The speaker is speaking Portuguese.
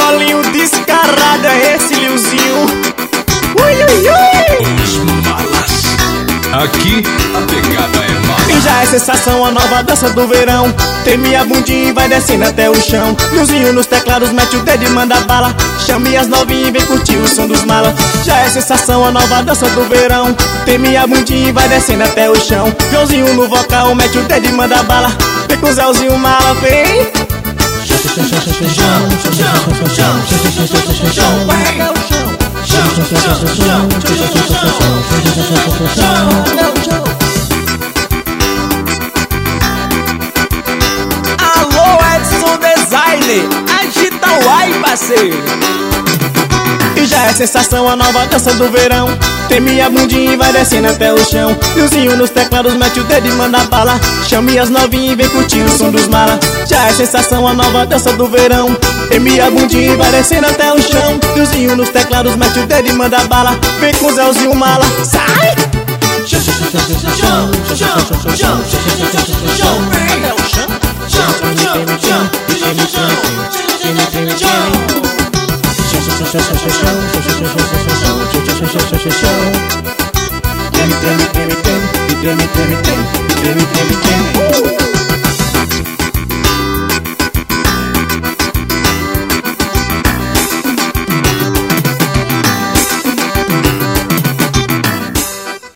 Bolinho descarado é esse Lilzinho. Ui, ui, ui. Os malas. Aqui a pegada é mala. E já é sensação a nova dança do verão. Treme a bundinha e vai descendo até o chão. Lilzinho nos teclados, mete o dedo e manda bala. Chame as novinhas e vem curtir o som dos malas. Já é sensação a nova dança do verão. Treme a bundinha e vai descendo até o chão. Joãozinho no vocal, mete o dedo e manda bala. Vem com o Zéuzinho mala, vem. Alô, Edson Designer, agita o ai, parceiro. E já é sensação a nova dança do verão. Treme a bundinha e vai descendo até o chão. Lilzinho nos teclados, mete o dedo e manda bala. Chame as novinhas e vem curtir o som dos malas. Já é sensação a nova dança do verão. Treme a bundinha e vai descendo até o chão. Lilzinho nos teclados, mete o dedo e manda bala. Vem com o Zéuzinho mala, sai! Treme, treme, treme, treme, treme, treme, treme, treme, treme, treme.